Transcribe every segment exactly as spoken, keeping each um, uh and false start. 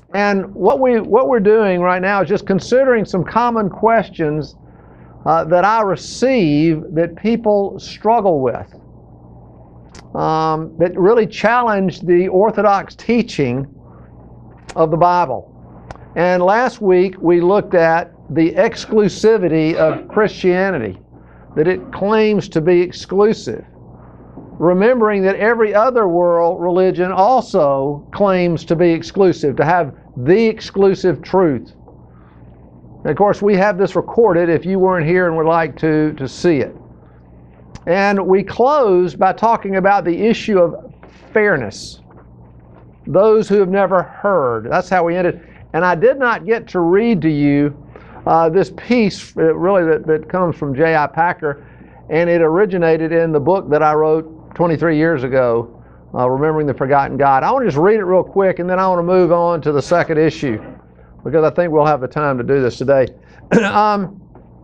And what, we, what we're doing right now is just considering some common questions uh, that I receive that people struggle with, um, that really challenge the orthodox teaching of the Bible. And last week we looked at the exclusivity of Christianity, that it claims to be exclusive, remembering that every other world religion also claims to be exclusive, to have the exclusive truth. And of course, we have this recorded if you weren't here and would like to, to see it. And we closed by talking about the issue of fairness. Those who have never heard. That's how we ended. And I did not get to read to you uh, this piece, uh, really, that, that comes from J I Packer, and it originated in the book that I wrote twenty-three years ago, uh, Remembering the Forgotten God. I want to just read it real quick, and then I want to move on to the second issue, because I think we'll have the time to do this today. um,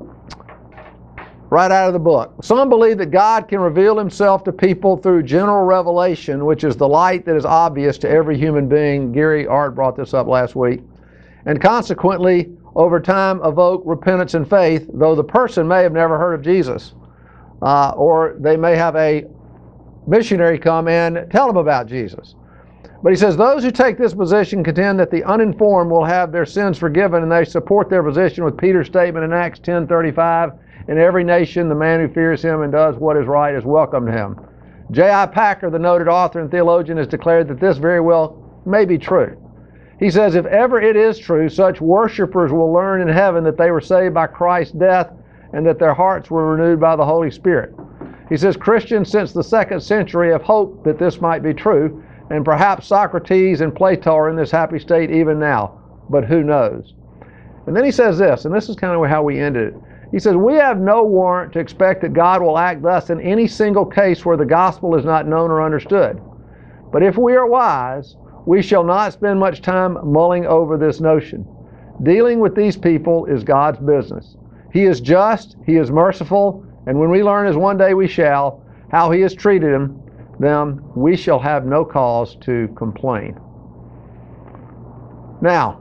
right out of the book. Some believe that God can reveal himself to people through general revelation, which is the light that is obvious to every human being. Gary Art brought this up last week. And consequently, over time, evoke repentance and faith, though the person may have never heard of Jesus. Uh, or they may have a missionary come and tell them about Jesus. But he says, those who take this position contend that the uninformed will have their sins forgiven, and they support their position with Peter's statement in Acts ten thirty-five, in every nation the man who fears him and does what is right is welcome to him. J I Packer, the noted author and theologian, has declared that this very well may be true. He says, if ever it is true, such worshipers will learn in heaven that they were saved by Christ's death and that their hearts were renewed by the Holy Spirit. He says, Christians since the second century have hoped that this might be true, and perhaps Socrates and Plato are in this happy state even now, but who knows? And then he says this, and this is kind of how we ended it. He says, we have no warrant to expect that God will act thus in any single case where the gospel is not known or understood. But if we are wise, we shall not spend much time mulling over this notion. Dealing with these people is God's business. He is just, he is merciful, and when we learn, as one day we shall, how he has treated them, them, we shall have no cause to complain. Now,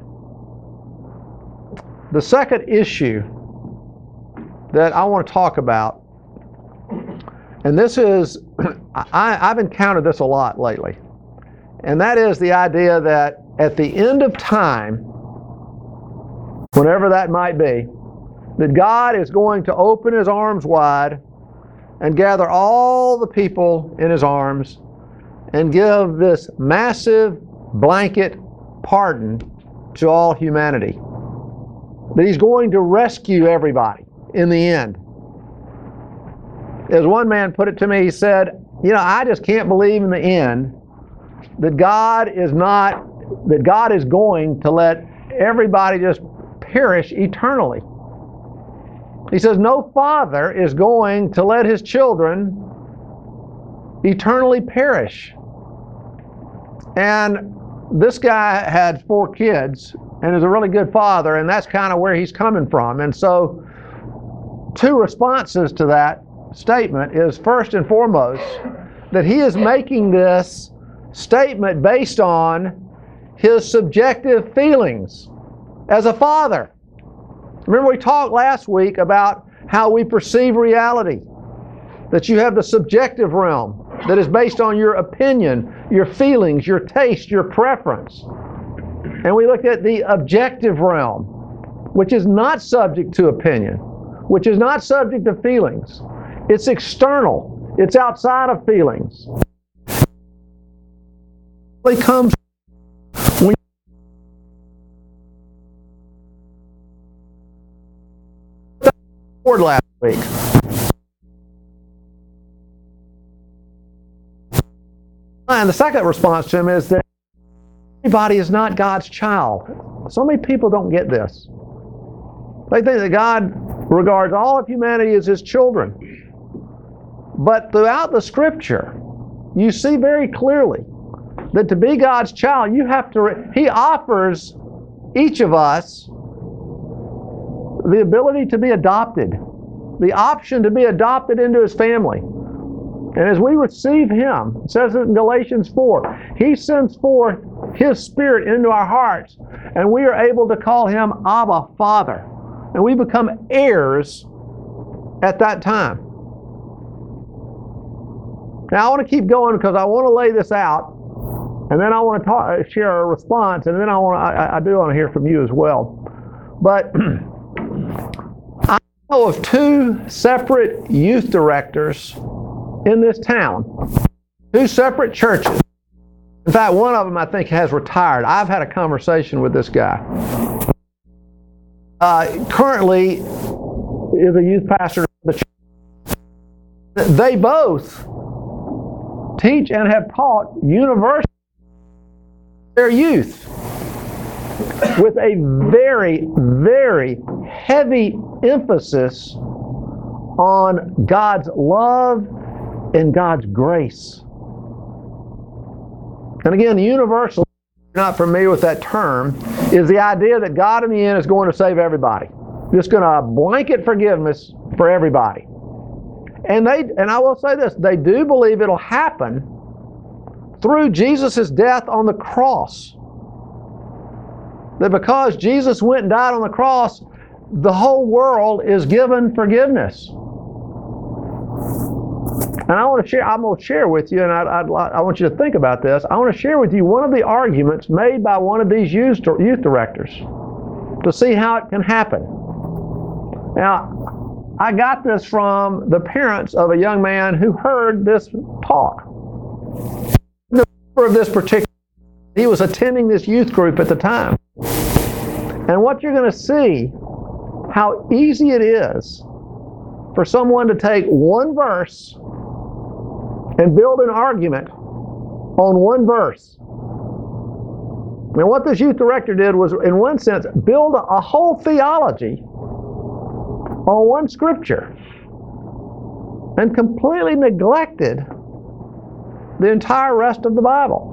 the second issue that I want to talk about, and this is, I, I've encountered this a lot lately, and that is the idea that at the end of time, whenever that might be, that God is going to open his arms wide and gather all the people in his arms and give this massive blanket pardon to all humanity. That he's going to rescue everybody in the end. As one man put it to me, he said, you know, I just can't believe in the end that God is not, that God is going to let everybody just perish eternally. He says, no father is going to let his children eternally perish. And this guy had four kids and is a really good father, and that's kind of where he's coming from. And so two responses to that statement is, first and foremost, that he is making this statement based on his subjective feelings as a father. Remember, we talked last week about how we perceive reality, that you have the subjective realm that is based on your opinion, your feelings, your taste, your preference. And we looked at the objective realm, which is not subject to opinion, which is not subject to feelings. It's external. It's outside of feelings. It comes when last week. And the second response to him is that everybody is not God's child. So many people don't get this. They think that God regards all of humanity as his children. But throughout the scripture, you see very clearly that to be God's child, you have to, he offers each of us the ability to be adopted, the option to be adopted into his family. And as we receive Him, it says it in Galatians four, He sends forth His Spirit into our hearts, and we are able to call Him Abba, Father. And we become heirs at that time. Now I want to keep going because I want to lay this out, and then I want to talk, share a response, and then I want to, I, I do want to hear from you as well. But I know of two separate youth directors in this town, two separate churches. In fact, one of them I think has retired. I've had a conversation with this guy. Uh, currently is a youth pastor of the church. They both teach and have taught university their youth with a very, very heavy emphasis on God's love and God's grace. And again, the universal, if you're not familiar with that term, is the idea that God in the end is going to save everybody. Just going to blanket forgiveness for everybody. And they, and I will say this, they do believe it'll happen through Jesus' death on the cross. That because Jesus went and died on the cross, the whole world is given forgiveness. And I want to share, I'm going to share with you, and I, I, I want you to think about this. I want to share with you one of the arguments made by one of these youth, youth directors to see how it can happen. Now, I got this from the parents of a young man who heard this talk. The member of this particular, he was attending this youth group at the time. And what you're going to see, how easy it is for someone to take one verse and build an argument on one verse. And what this youth director did was, in one sense, build a, a whole theology on one scripture and completely neglected the entire rest of the Bible.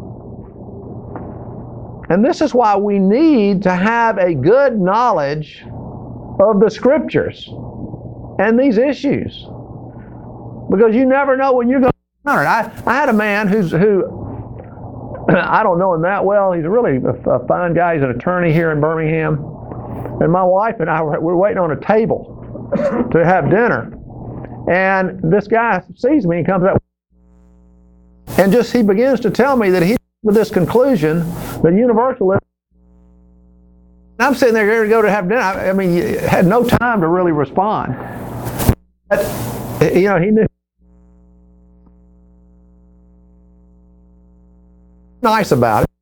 And this is why we need to have a good knowledge of the scriptures and these issues. Because you never know when you're going to encounter it. I, I had a man who's, who, I don't know him that well. He's really a, a fine guy. He's an attorney here in Birmingham. And my wife and I were, were waiting on a table to have dinner. And this guy sees me and comes up. And just he begins to tell me that he with this conclusion that universalism. I'm sitting there ready to go to have dinner. I, I mean, you had no time to really respond. But, you know, he knew. Nice about it.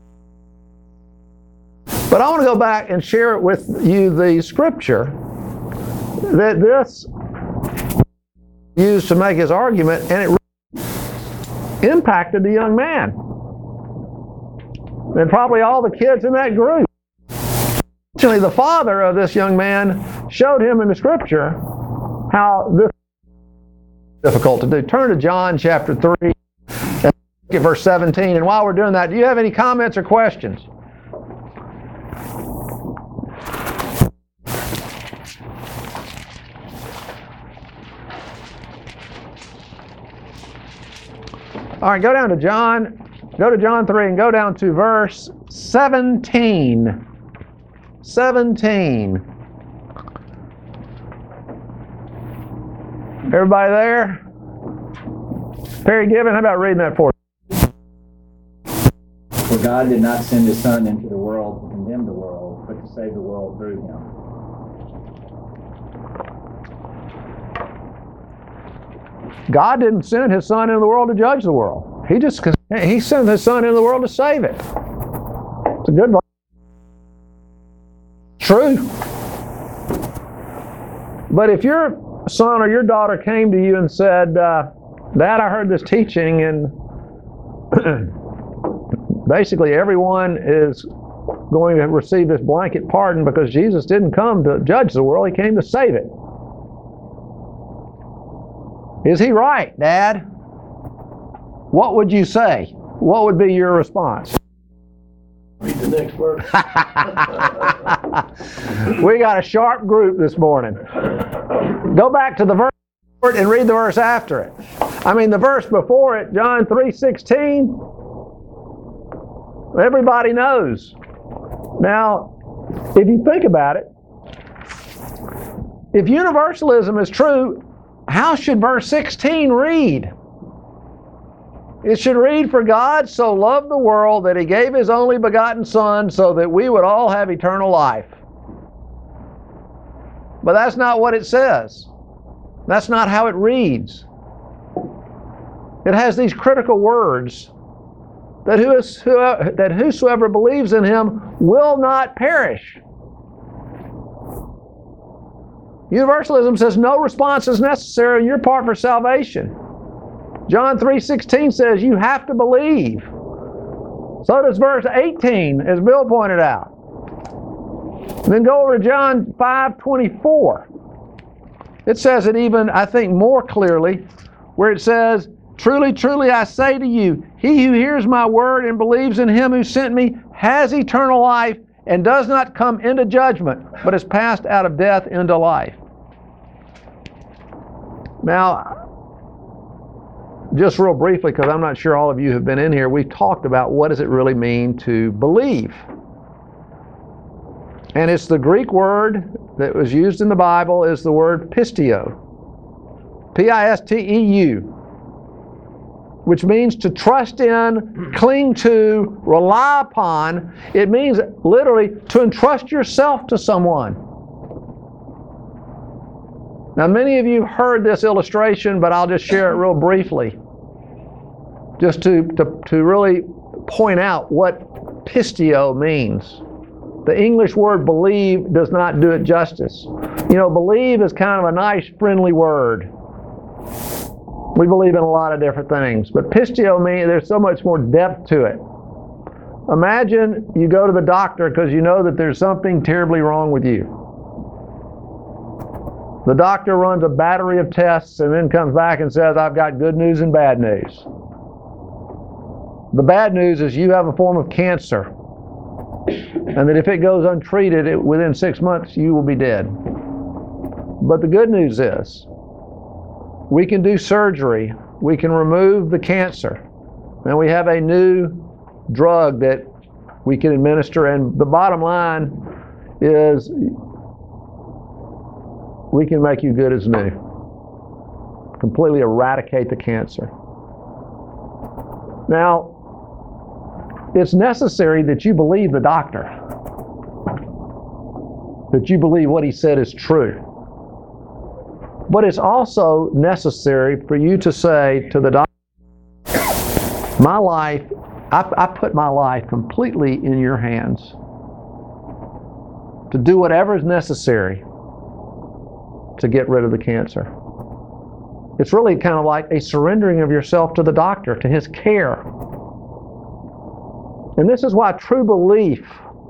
But I want to go back and share with you the scripture that this used to make his argument, and it really impacted the young man. And probably all the kids in that group. Actually, the father of this young man showed him in the scripture how this is difficult to do. Turn to John chapter three and look at verse seventeen. And while we're doing that, do you have any comments or questions? All right, go down to John. Go to John three and go down to verse seventeen. seventeen. Everybody there? Perry Gibbon, how about reading that for us? For God did not send His Son into the world to condemn the world, but to save the world through Him. God didn't send His Son into the world to judge the world. He just He sent His Son into the world to save it. It's a good verse. True. But if your son or your daughter came to you and said, uh, Dad, I heard this teaching, and basically everyone is going to receive this blanket pardon because Jesus didn't come to judge the world, He came to save it. Is he right, Dad? What would you say? What would be your response? Read the next verse. We got a sharp group this morning. Go back to the verse and read the verse after it. I mean, the verse before it, John three sixteen, everybody knows. Now, if you think about it, if universalism is true, how should verse sixteen read? It should read, "For God so loved the world that He gave His only begotten Son so that we would all have eternal life." But that's not what it says. That's not how it reads. It has these critical words that, who is, who, that whosoever believes in Him will not perish. Universalism says no response is necessary on your part for salvation. John three sixteen says you have to believe. So does verse eighteen, as Bill pointed out. And then go over to John five twenty-four. It says it even, I think, more clearly, where it says, "Truly, truly, I say to you, he who hears my word and believes in Him who sent me has eternal life and does not come into judgment, but is passed out of death into life." Now, just real briefly, because I'm not sure all of you have been in here, we've talked about what does it really mean to believe. And it's the Greek word that was used in the Bible is the word pisteo. P I S T E U. Which means to trust in, cling to, rely upon. It means literally to entrust yourself to someone. Now, many of you heard this illustration, but I'll just share it real briefly, just to, to, to really point out what pisteo means. The English word believe does not do it justice. You know, believe is kind of a nice, friendly word. We believe in a lot of different things, but pisteo means there's so much more depth to it. Imagine you go to the doctor because you know that there's something terribly wrong with you. The doctor runs a battery of tests and then comes back and says, "I've got good news and bad news." The bad news is you have a form of cancer, and that if it goes untreated, it, within six months you will be dead. But the good news is, we can do surgery, we can remove the cancer, and we have a new drug that we can administer, and the bottom line is we can make you good as new. Completely eradicate the cancer. Now, it's necessary that you believe the doctor, that you believe what he said is true. But it's also necessary for you to say to the doctor, "My life, I, I put my life completely in your hands to do whatever is necessary to get rid of the cancer." It's really kind of like a surrendering of yourself to the doctor, to his care. And this is why true belief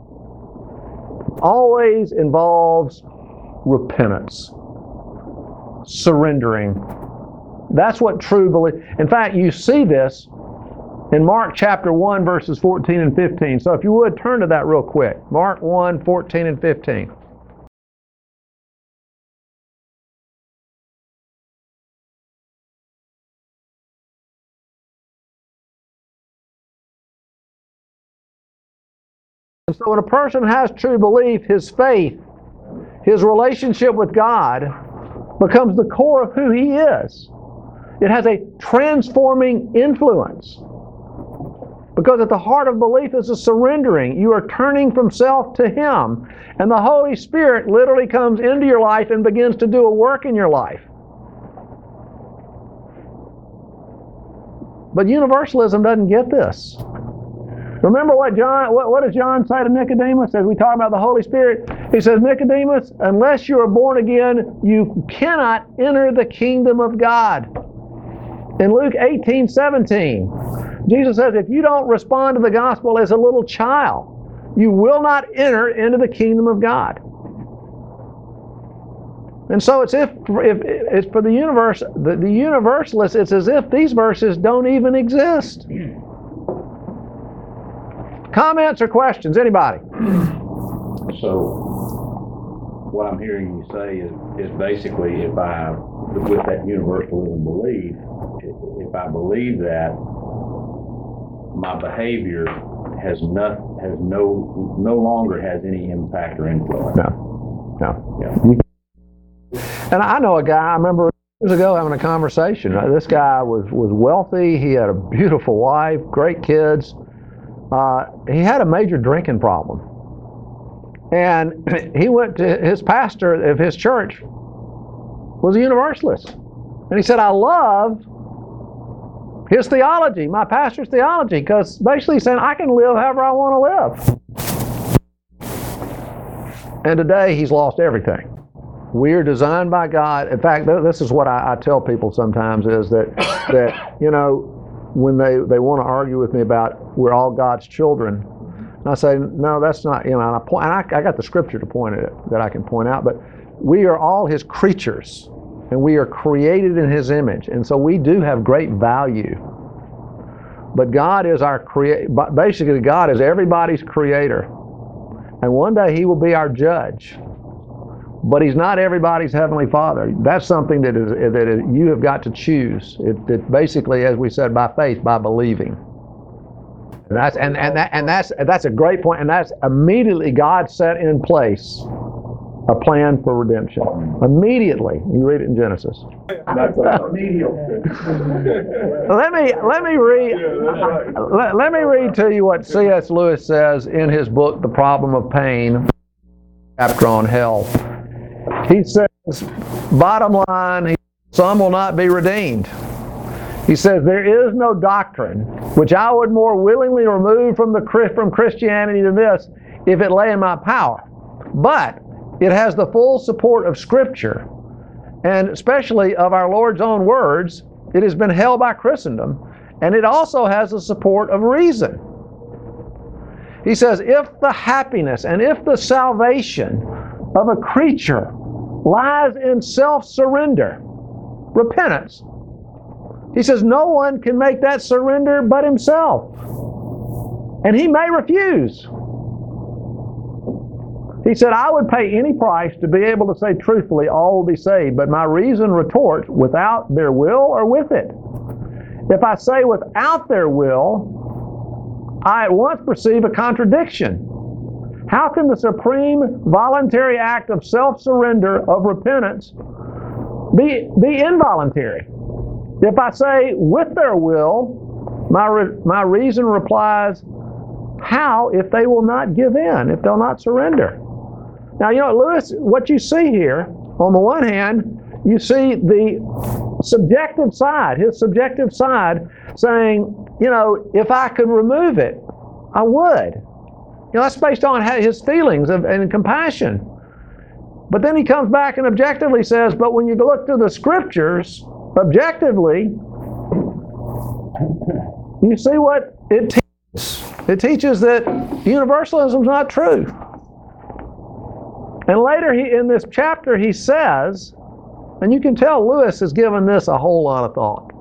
always involves repentance, surrendering. That's what true belief. In fact, you see this in Mark chapter one, verses fourteen and fifteen. So if you would, turn to that real quick. Mark one, fourteen and fifteen. And so when a person has true belief, his faith, his relationship with God becomes the core of who he is. It has a transforming influence. Because at the heart of belief is a surrendering. You are turning from self to Him. And the Holy Spirit literally comes into your life and begins to do a work in your life. But universalism doesn't get this. Remember what John, what, what does John say to Nicodemus as we talk about the Holy Spirit? He says, "Nicodemus, unless you are born again, you cannot enter the kingdom of God." In Luke eighteen seventeen, Jesus says, if you don't respond to the gospel as a little child, you will not enter into the kingdom of God. And so it's if, if it's for the universe, the, the universalists, it's as if these verses don't even exist. Comments or questions? Anybody? So, what I'm hearing you say is, is basically if I, with that universalism belief, if I believe that, my behavior has not has no no longer has any impact or influence. No, no. Yeah. And I know a guy, I remember years ago having a conversation. This guy was, was wealthy, he had a beautiful wife, great kids. Uh, he had a major drinking problem. And he went to his pastor of his church, was a Universalist. And he said, I love his theology, my pastor's theology, because basically he's saying, I can live however I want to live. And today he's lost everything. We are designed by God. In fact, this is what I, I tell people sometimes is that, that you know, when they, they want to argue with me about we're all God's children, and I say, no, that's not, you know, and I, point, and I, I got the scripture to point at it that I can point out, but we are all His creatures, and we are created in His image, and so we do have great value. But God is our creator. Basically, God is everybody's creator, and one day He will be our judge. But He's not everybody's Heavenly Father. That's something that is that is, you have got to choose. It, it basically, as we said, by faith, by believing. And that's and, and that and that's that's a great point. And that's immediately God set in place a plan for redemption. Immediately, you read it in Genesis. That's a remedial. let me let me read let, let me read to you what C S Lewis says in his book, The Problem of Pain, chapter on hell. He says, bottom line, some will not be redeemed. He says, there is no doctrine which I would more willingly remove from the from Christianity than this, if it lay in my power. But it has the full support of Scripture, and especially of our Lord's own words. It has been held by Christendom, and it also has the support of reason. He says, if the happiness and if the salvation of a creature lies in self-surrender, repentance, he says no one can make that surrender but himself. And he may refuse. He said, I would pay any price to be able to say truthfully, all will be saved, but my reason retorts, without their will or with it. If I say without their will, I at once perceive a contradiction. How can the supreme voluntary act of self-surrender, of repentance, be, be involuntary? If I say with their will, my, re, my reason replies, how if they will not give in, if they'll not surrender? Now, you know, Lewis, what you see here, on the one hand, you see the subjective side, his subjective side, saying, you know, if I could remove it, I would. You know, that's based on his feelings of, and compassion. But then he comes back and objectively says, but when you look to the Scriptures, objectively, you see what it teaches. It teaches that universalism is not true. And later he, in this chapter he says, and you can tell Lewis has given this a whole lot of thought.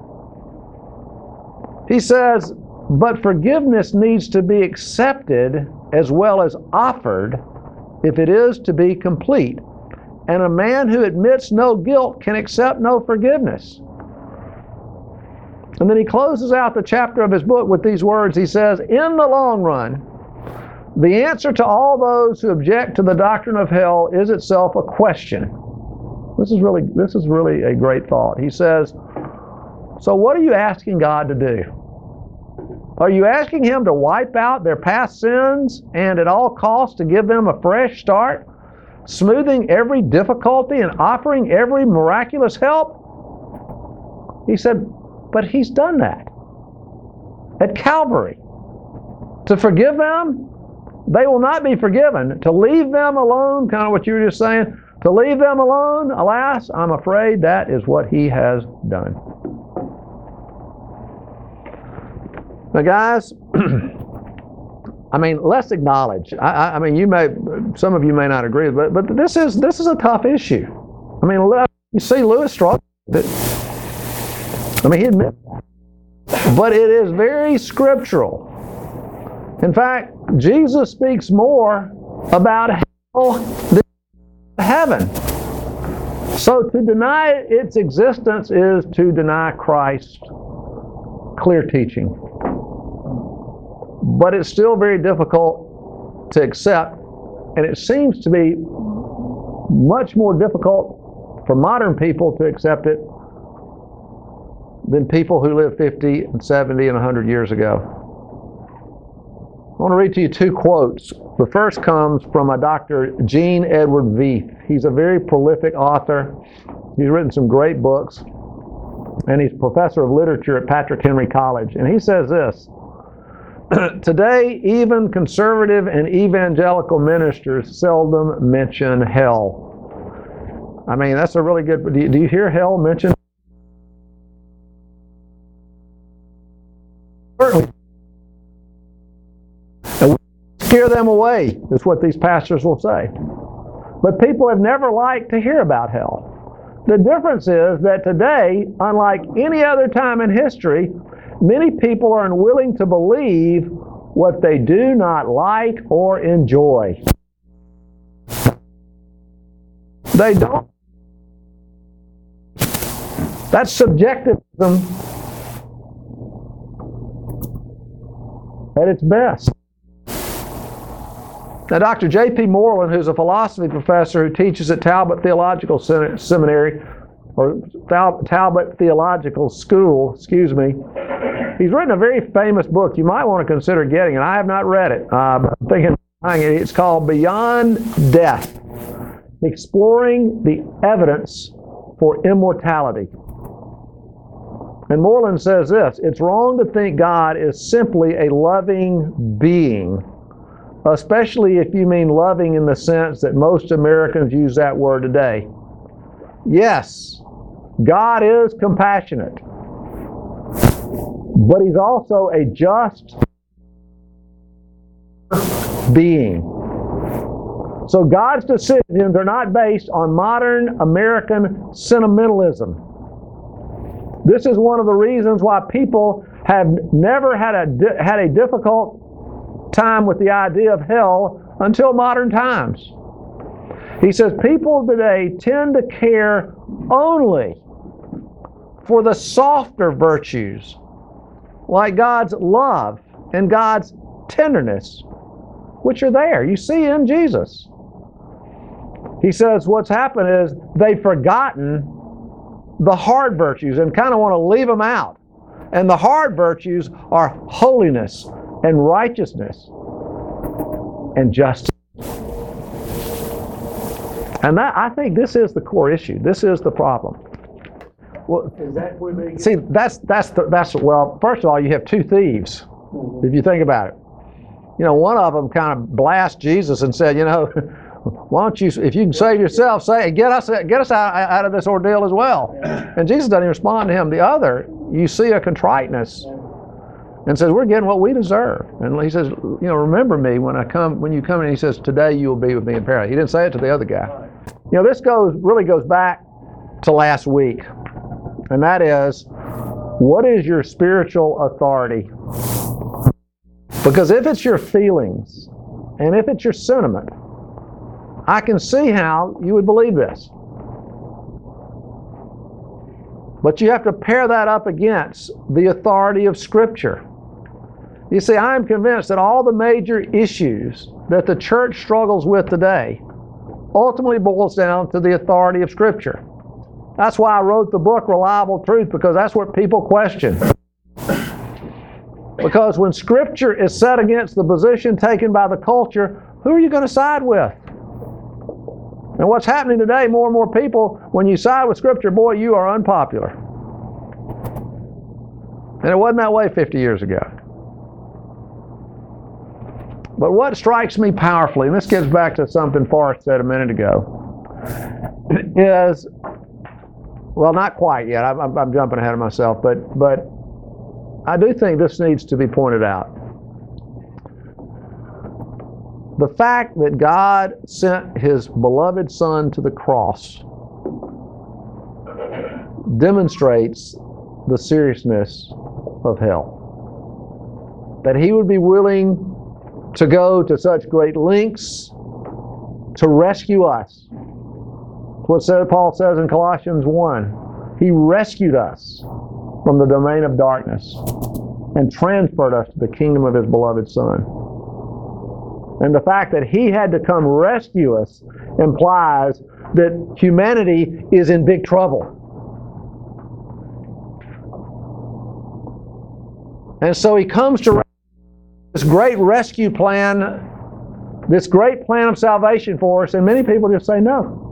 He says, but forgiveness needs to be accepted as well as offered if it is to be complete. And a man who admits no guilt can accept no forgiveness. And then he closes out the chapter of his book with these words. He says, in the long run, the answer to all those who object to the doctrine of hell is itself a question. This is really, this is really a great thought. He says, so what are you asking God to do? Are you asking Him to wipe out their past sins and at all costs to give them a fresh start, smoothing every difficulty and offering every miraculous help? He said, but He's done that at Calvary. To forgive them, they will not be forgiven. To leave them alone, kind of what you were just saying, to leave them alone, alas, I'm afraid that is what He has done. Now, guys, I mean, let's acknowledge. I, I, I mean, you may, some of you may not agree, but but this is this is a tough issue. I mean, you see, Lewis struggled with it. I mean, he admits, but it is very scriptural. In fact, Jesus speaks more about hell than heaven. So to deny its existence is to deny Christ's clear teaching. But it's still very difficult to accept, and it seems to be much more difficult for modern people to accept it than people who lived fifty and seventy and one hundred years ago. I want to read to you two quotes. The first comes from a Doctor Gene Edward Veith. He's a very prolific author. He's written some great books, and he's professor of literature at Patrick Henry College. And he says this: today, even conservative and evangelical ministers seldom mention hell. I mean, that's a really good... Do you, do you hear hell mentioned? Certainly. And we scare them away, is what these pastors will say. But people have never liked to hear about hell. The difference is that today, unlike any other time in history, many people are unwilling to believe what they do not like or enjoy. They don't. That's subjectivism at its best. Now, Doctor J P Moreland, who's a philosophy professor who teaches at Talbot Theological Seminary, or Talbot Theological School, excuse me, he's written a very famous book you might want to consider getting, and I have not read it. Uh, I'm thinking of buying it. It's called Beyond Death, Exploring the Evidence for Immortality. And Moreland says this: it's wrong to think God is simply a loving being, especially if you mean loving in the sense that most Americans use that word today. Yes, God is compassionate, but He's also a just being. So God's decisions are not based on modern American sentimentalism. This is one of the reasons why people have never had a had a difficult time with the idea of hell until modern times. He says people today tend to care only for the softer virtues, like God's love and God's tenderness, which are there. You see in Jesus. He says what's happened is they've forgotten the hard virtues and kind of want to leave them out. And the hard virtues are holiness and righteousness and justice. And that, I think this is the core issue. This is the problem. Well, Is that where they get? see, that's that's the, that's well. First of all, you have two thieves. Mhm. If you think about it, you know, one of them kind of blasted Jesus and said, you know, why don't you, if you can save yourself, say, get us get us out, out of this ordeal as well. And Jesus doesn't even respond to him. The other, you see a contriteness and says, we're getting what we deserve. And he says, you know, remember me when I come, when you come in. He says, today you will be with me in paradise. He didn't say it to the other guy. You know, this goes really goes back to last week, and that is, what is your spiritual authority? Because if it's your feelings and if it's your sentiment, I can see how you would believe this. But you have to pair that up against the authority of Scripture. You see, I am convinced that all the major issues that the church struggles with today ultimately boils down to the authority of Scripture. That's why I wrote the book Reliable Truth, because that's what people question. Because when Scripture is set against the position taken by the culture, who are you going to side with? And what's happening today, more and more people, when you side with Scripture, boy, you are unpopular. And it wasn't that way fifty years ago. But what strikes me powerfully, and this gets back to something Forrest said a minute ago, is, well, not quite yet. I'm, I'm, I'm jumping ahead of myself, but but I do think this needs to be pointed out. The fact that God sent His beloved Son to the cross demonstrates the seriousness of hell. That He would be willing to go to such great lengths to rescue us. what Paul says in Colossians one. He rescued us from the domain of darkness and transferred us to the kingdom of His beloved Son. And the fact that He had to come rescue us implies that humanity is in big trouble. And so He comes to this great rescue plan, this great plan of salvation for us, and many people just say no.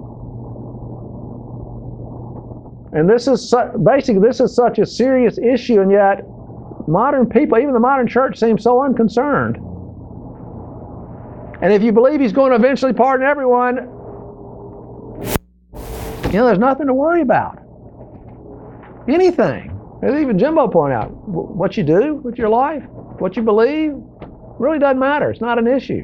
And this is su- basically this is such a serious issue, and yet modern people, even the modern church, seems so unconcerned. And if you believe He's going to eventually pardon everyone, you know, there's nothing to worry about. Anything. As even Jimbo pointed out, what you do with your life, what you believe, really doesn't matter. It's not an issue.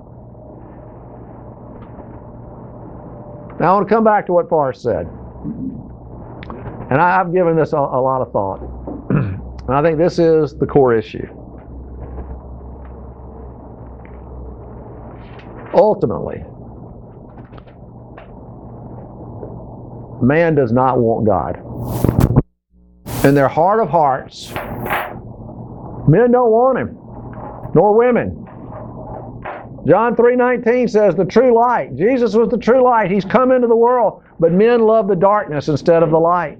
Now I want to come back to what Forrest said. And I, I've given this a, a lot of thought. And I think this is the core issue. Ultimately, man does not want God. In their heart of hearts, men don't want Him, nor women. John three nineteen says the true light. Jesus was the true light. He's come into the world, but men love the darkness instead of the light.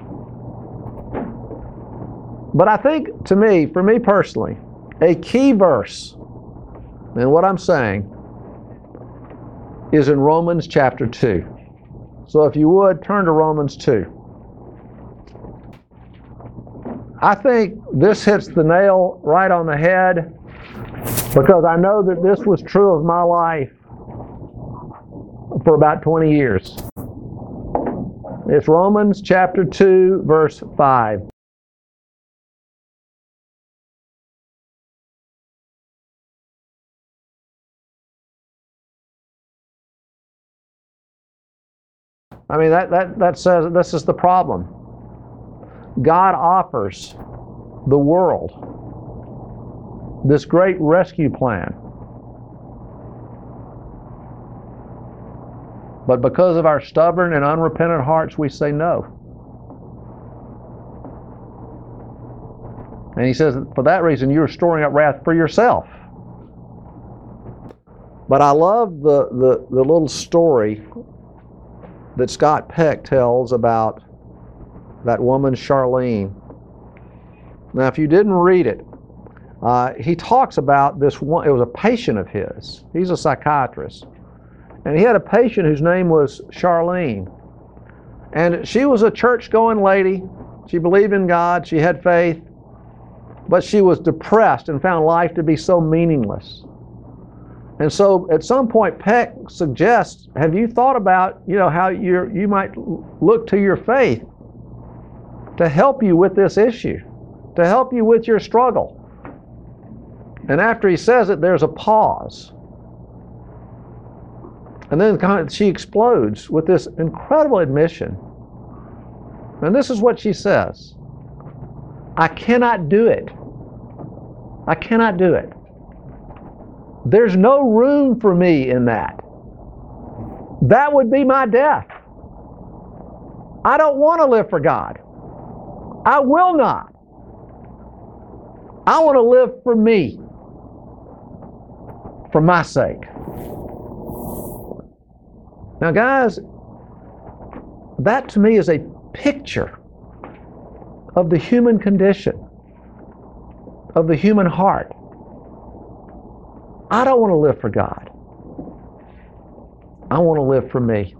But I think, to me, for me personally, a key verse in what I'm saying is in Romans chapter two. So if you would, turn to Romans two. I think this hits the nail right on the head because I know that this was true of my life for about twenty years. It's Romans chapter two, verse five. I mean, that, that, that says this is the problem. God offers the world this great rescue plan. But because of our stubborn and unrepentant hearts, we say no. And He says, for that reason, you're storing up wrath for yourself. But I love the, the, the little story that Scott Peck tells about that woman, Charlene. Now, if you didn't read it, uh, he talks about this one. It was a patient of his. He's a psychiatrist. And he had a patient whose name was Charlene. And she was a church-going lady. She believed in God. She had faith. But she was depressed and found life to be so meaningless. And so at some point, Peck suggests, have you thought about, you know, how you you might look to your faith to help you with this issue, to help you with your struggle? And after he says it, there's a pause. And then she explodes with this incredible admission. And this is what she says. I cannot do it. I cannot do it. There's no room for me in that. That would be my death. I don't want to live for God. I will not. I want to live for me, for my sake. Now, guys, that to me is a picture of the human condition, of the human heart. I don't want to live for God. I want to live for me.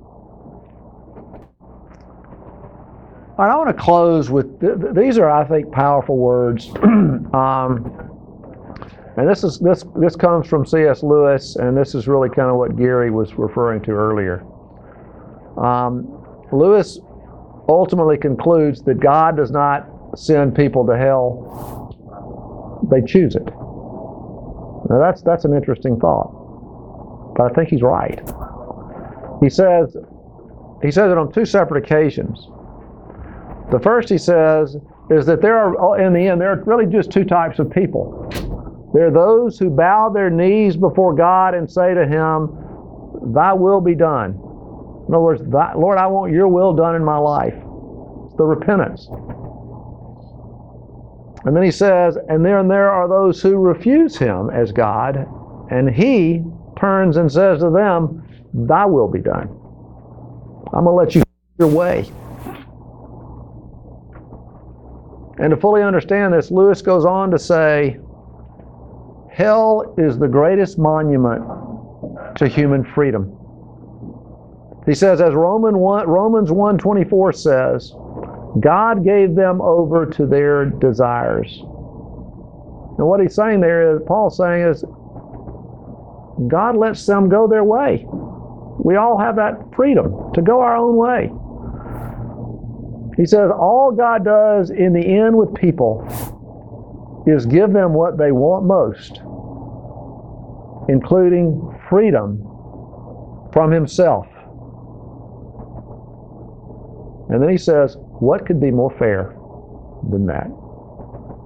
All right, I want to close with, th- th- these are, I think, powerful words. um, and this is this this comes from C S Lewis, and this is really kind of what Gary was referring to earlier. Um, Lewis ultimately concludes that God does not send people to hell. They choose it. Now that's that's an interesting thought, but I think he's right. He says he says it on two separate occasions. The first he says is that there are, in the end, there are really just two types of people. There are those who bow their knees before God and say to Him, "Thy will be done." In other words, that, Lord, I want your will done in my life. It's the repentance. And then he says, and then there are those who refuse him as God, and he turns and says to them, thy will be done. I'm going to let you your way. And to fully understand this, Lewis goes on to say, hell is the greatest monument to human freedom. He says, as Roman one, Romans one twenty-four says, God gave them over to their desires. And what he's saying there is, Paul's saying is, God lets them go their way. We all have that freedom to go our own way. He says all God does in the end with people is give them what they want most, including freedom from himself. And then he says, what could be more fair than that?